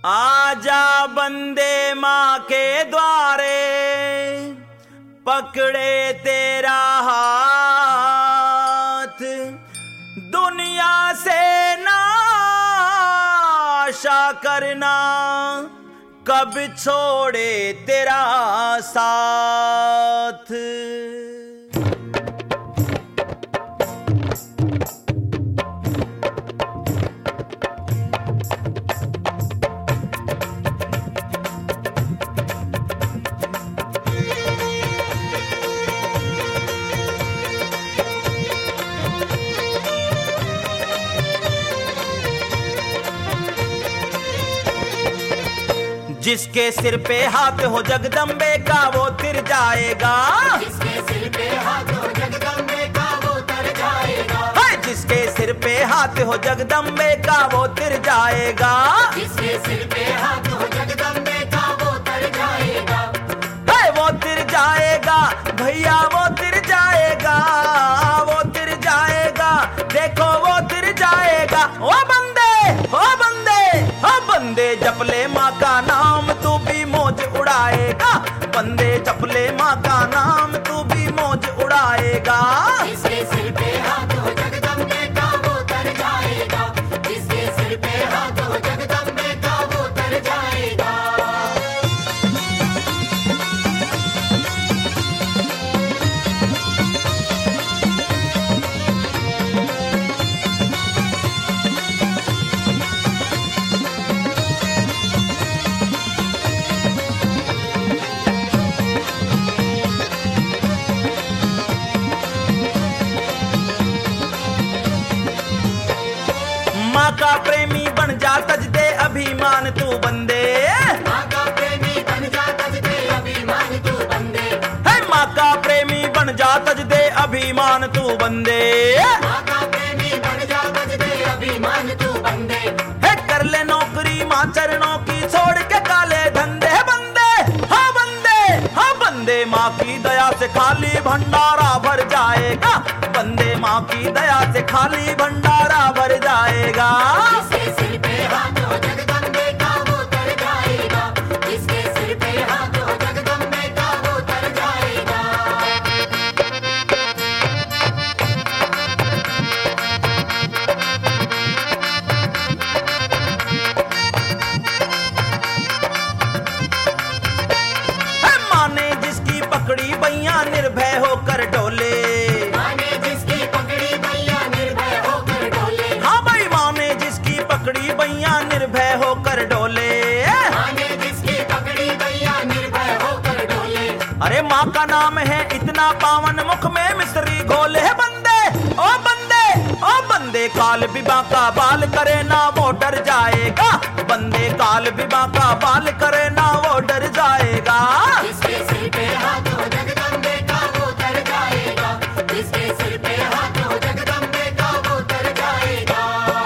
आजा बंदे माँ के द्वारे, पकड़े तेरा हाथ, दुनिया से ना आशा करना, कब छोड़े तेरा साथ। जिसके सिर पे हाथ हो जगदम्बे का वो तिर जाएगा, जिसके सिर पे हाथ हो जगदम्बे का वो तर जाएगा, जिसके सिर पे हाथ हो जगदम्बे का वो तिर जाएगा, जिसके सिर पे हाथ हो जगदम्बे का वो तर जाएगा, वो तिर जाएगा भैया, वो तिर जाएगा, वो तिर जाएगा, देखो वो तिर जाएगा। ओ बंदे, ओ बंदे, ओ बंदे जपले माँ का नाम तू भी मौज उड़ाएगा, बंदे जपले माँ का नाम तू भी मौज उड़ाएगा। जिसके सिर पे हाथ हो जगदम्बे का वो तर जाएगा, जिसके सिर पे हाथ हो जगदम्बे का वो तर जाएगा। माँ का प्रेमी बन जा तज दे अभिमान तू बंदे, माँ का प्रेमी बन जा तज दे अभिमान तू बंदे, है माँ का प्रेमी बन जा तज दे अभिमान तू बंदे, माँ का प्रेमी बन जा तज दे अभिमान तू बंदे, है कर ले नौकरी माँ चरणों की, छोड़ के काले धंधे बंदे, हाँ बंदे, हाँ बंदे माँ की दया से खाली भंडारा भर जाएगा, बंदे माँ की दया से खाली भंडारा भर जाएगा। जिसके सिर पे हाथ हो जगदम्बे का वो तर जाएगा, जिसके सिर पे हाथ हो जगदम्बे का वो तर जाएगा। है माँ ने जिसकी पकड़ी बैया निर्भय होकर डोले, माँ ने जिसकी पकड़ी भैया निर्भय होकर डोले, हाँ भाई माँ ने जिसकी पकड़ी बैया निर्भय होकर डोले। माँ ने जिसकी पकड़ी भैया निर्भय होकर डोले, अरे माँ का नाम है इतना पावन, मुख में मिश्री घोले है बंदे, ओ बंदे, ओ बंदे काल विवाह का बाल करे ना वो डर जाएगा, बंदे काल विवाह का बाल करे ना वो डर जाएगा। जिसके सिर पे हाथ हो जगदम्बे का वो तर जाएगा, जिसके सिर पे हाथ हो जगदम्बे का वो तर जाएगा।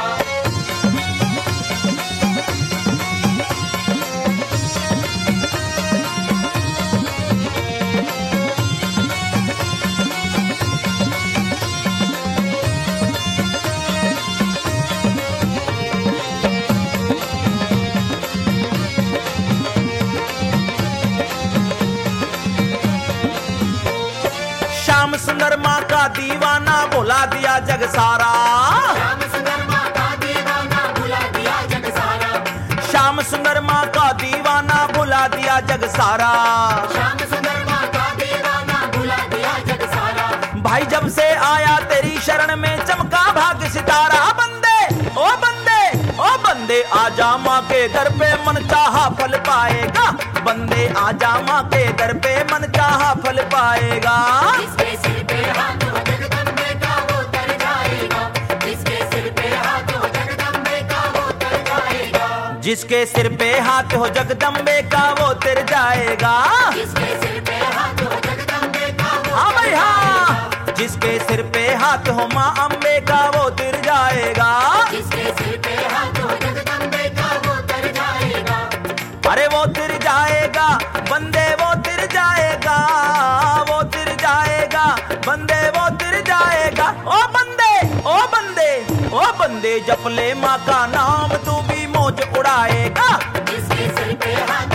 श्याम सुंदर माँ का दीवाना भुला दिया जग सारा, श्याम सुंदर माँ का दीवाना भुला दिया जग सारा, श्याम सुंदर माँ का दीवाना भुला दिया जग सारा। श्याम सुंदर माँ का दीवाना भुला दिया जग सारा, भाई जब से आया तेरी शरण में चमका भाग्य सितारा, बंदे, ओ बंदे, ओ बंदे आजा माँ के दर पे मन चाहा फल पाएगा, बंदे आजा माँ के दर पे मन चाहा फल पाएगा। जिसके सिर पे हाथ हो जगदम्बे का वो तर जाएगा, जिसके सिर पे हाथ हो जगदम्बे का वो तर जाएगा, जिसके सिर पे हाथ हो जगदम्बे का वो तिर जाएगा। जिसके सिर पे हाथ हो जगदम्बे का वो हाँ भाई तर हाँ, जाएगा, जिसके सिर पे हाथ हो माँ अम्बे का वो तिर जाएगा। जिसके सिर पे हाथ हो जगदम्बे का वो तर जाएगा, अरे वो तिर जाएगा बंदे, वो तिर जाएगा, वो तिर जाएगा बंदे, वो तिर जाएगा। ओ बंदे, ओ बंदे, ओ बंदे जपले माँ का नाम तू भी मौज उड़ाएगा, जिसके सिर पे हाथ